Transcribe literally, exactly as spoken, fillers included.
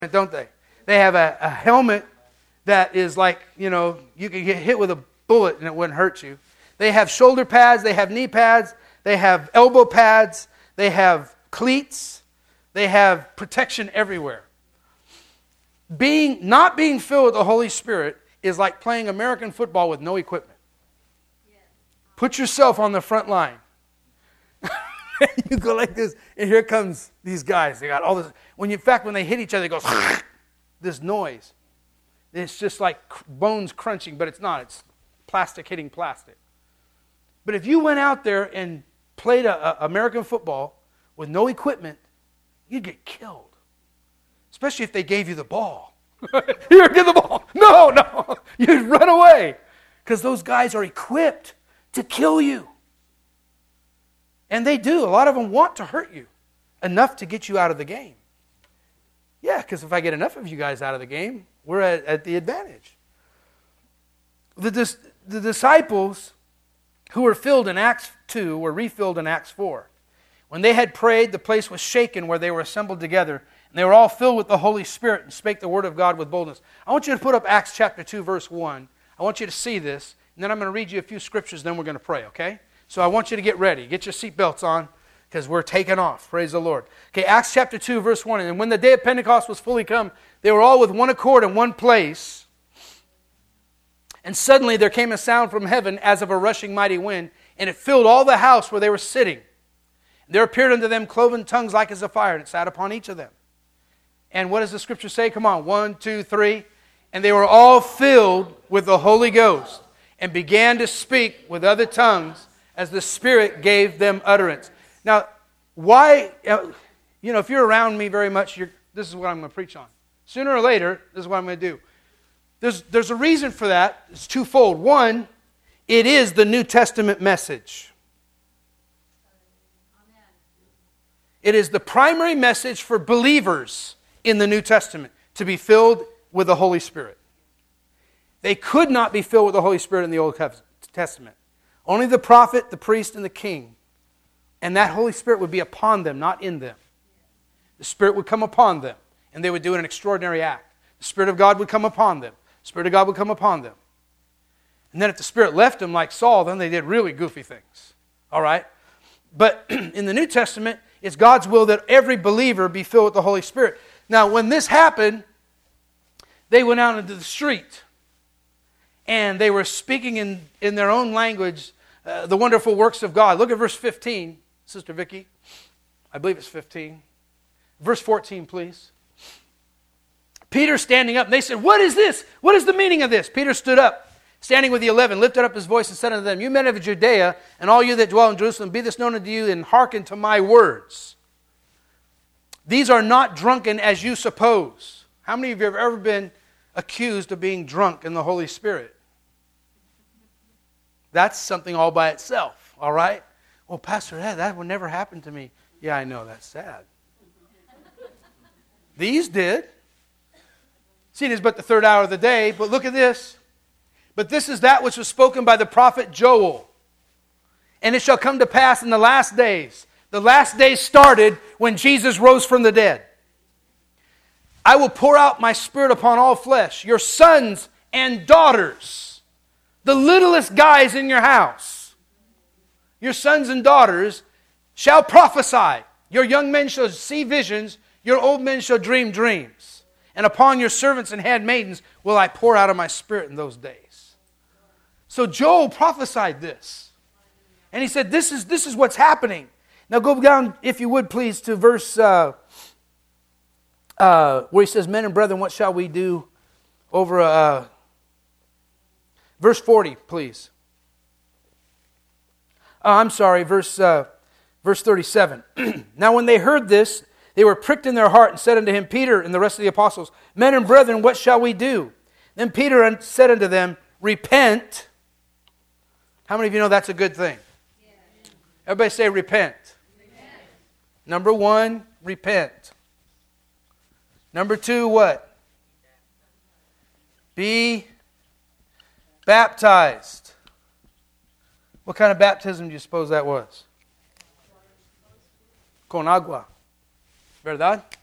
don't they? They have a, a helmet that is like, you know, you can get hit with a bullet and it wouldn't hurt you. They have shoulder pads, they have knee pads, they have elbow pads, they have cleats, they have protection everywhere. Being not being filled with the Holy Spirit is like playing American football with no equipment. Put yourself on the front line. You go like this, and here comes these guys. They got all this. When you, in fact, when they hit each other, it goes this noise. It's just like bones crunching, but it's not. It's plastic hitting plastic. But if you went out there and played a, a American football with no equipment, you'd get killed. Especially if they gave you the ball. Here, get the ball. No, no. You'd run away. Because those guys are equipped to kill you. And they do. A lot of them want to hurt you enough to get you out of the game. Yeah, because if I get enough of you guys out of the game, we're at, at the advantage. The, dis, the disciples who were filled in Acts two were refilled in Acts four. When they had prayed, the place was shaken where they were assembled together, and they were all filled with the Holy Spirit and spake the word of God with boldness. I want you to put up Acts chapter two, verse one. I want you to see this, and then I'm going to read you a few scriptures, then we're going to pray, okay? So I want you to get ready. Get your seatbelts on, because we're taking off. Praise the Lord. Okay, Acts chapter two, verse one. And when the day of Pentecost was fully come, they were all with one accord in one place. And suddenly there came a sound from heaven as of a rushing mighty wind, and it filled all the house where they were sitting. There appeared unto them cloven tongues like as of fire, and it sat upon each of them. And what does the scripture say? Come on, one, two, three. And they were all filled with the Holy Ghost, and began to speak with other tongues as the Spirit gave them utterance. Now, why, you know, if you're around me very much, you're, this is what I'm going to preach on. Sooner or later, this is what I'm going to do. There's, there's a reason for that. It's twofold. One, it is the New Testament message. It is the primary message for believers in the New Testament, to be filled with the Holy Spirit. They could not be filled with the Holy Spirit in the Old Testament. Only the prophet, the priest, and the king. And that Holy Spirit would be upon them, not in them. The Spirit would come upon them, and they would do an extraordinary act. The Spirit of God would come upon them. The Spirit of God would come upon them. And then if the Spirit left them like Saul, then they did really goofy things. All right? But in the New Testament, it's God's will that every believer be filled with the Holy Spirit. Now, when this happened, they went out into the street. And they were speaking in, in their own language uh, the wonderful works of God. Look at verse fifteen, Sister Vicky. I believe it's fifteen. Verse fourteen, please. Peter standing up, and they said, "What is this? What is the meaning of this?" Peter stood up, standing with the eleven, lifted up his voice and said unto them, "You men of Judea, and all you that dwell in Jerusalem, be this known unto you, and hearken to my words. These are not drunken as you suppose." How many of you have ever been accused of being drunk in the Holy Spirit? That's something all by itself, all right? Well, Pastor, that, that would never happen to me. Yeah, I know, that's sad. These did. See, it is but the third hour of the day, but look at this. "But this is that which was spoken by the prophet Joel. And it shall come to pass in the last days." The last days started when Jesus rose from the dead. "I will pour out my Spirit upon all flesh. Your sons and daughters," the littlest guys in your house, "your sons and daughters shall prophesy. Your young men shall see visions. Your old men shall dream dreams. And upon your servants and handmaidens will I pour out of my Spirit in those days." So Joel prophesied this. And he said, this is, this is what's happening. Now go down, if you would please, to verse uh, uh, where he says, "Men and brethren, what shall we do?" Over uh, verse forty, please. Uh, I'm sorry, verse uh, verse thirty-seven. "Now when they heard this, they were pricked in their heart and said unto him, Peter and the rest of the apostles, Men and brethren, what shall we do? Then Peter said unto them, Repent." How many of you know that's a good thing? Yeah. Everybody say repent. Repent. Number one, repent. Number two, what? Be baptized. What kind of baptism do you suppose that was? Con agua. ¿Verdad?